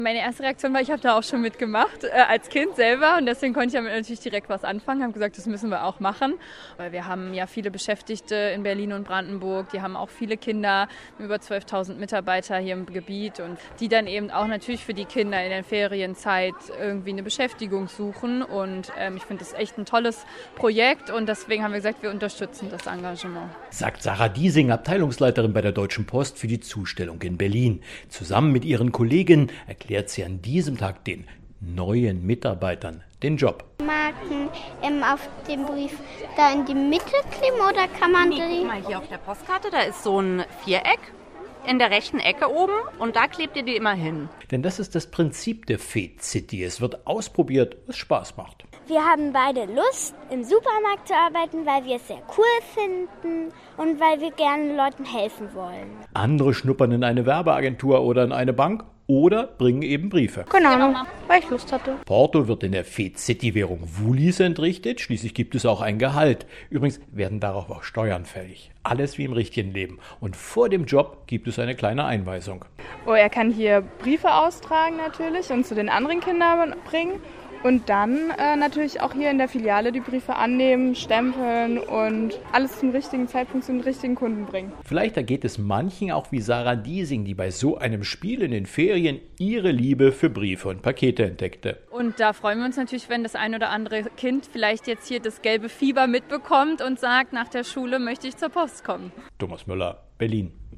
Meine erste Reaktion war, ich habe da auch schon mitgemacht, als Kind selber. Und deswegen konnte ich damit natürlich direkt was anfangen. Haben gesagt, das müssen wir auch machen. Weil wir haben ja viele Beschäftigte in Berlin und Brandenburg. Die haben auch viele Kinder, über 12.000 Mitarbeiter hier im Gebiet. Und die dann eben auch natürlich für die Kinder in der Ferienzeit irgendwie eine Beschäftigung suchen. Und ich finde das echt ein tolles Projekt. Und deswegen haben wir gesagt, wir unterstützen das Engagement. Sagt Sarah Diesing, Abteilungsleiterin bei der Deutschen Post für die Zustellung in Berlin. Zusammen mit ihren Kollegen erklärt sie an diesem Tag den neuen Mitarbeitern den Job. Marken auf dem Brief da in die Mitte kleben oder kann man die? Guck mal, hier auf der Postkarte, da ist so ein Viereck in der rechten Ecke oben und da klebt ihr die immer hin. Denn das ist das Prinzip der Fed City. Es wird ausprobiert, was Spaß macht. Wir haben beide Lust, im Supermarkt zu arbeiten, weil wir es sehr cool finden und weil wir gerne Leuten helfen wollen. Andere schnuppern in eine Werbeagentur oder in eine Bank oder bringen eben Briefe. Genau, weil ich Lust hatte. Porto wird in der Fed City Währung Wulis entrichtet. Schließlich gibt es auch ein Gehalt. Übrigens werden darauf auch Steuern fällig. Alles wie im richtigen Leben. Und vor dem Job gibt es eine kleine Einweisung. Oh, er kann hier Briefe austragen natürlich und zu den anderen Kindern bringen. Und dann natürlich auch hier in der Filiale die Briefe annehmen, stempeln und alles zum richtigen Zeitpunkt zum richtigen Kunden bringen. Vielleicht ergeht es manchen auch wie Sarah Diesing, die bei so einem Spiel in den Ferien ihre Liebe für Briefe und Pakete entdeckte. Und da freuen wir uns natürlich, wenn das ein oder andere Kind vielleicht jetzt hier das gelbe Fieber mitbekommt und sagt, nach der Schule möchte ich zur Post kommen. Thomas Müller, Berlin.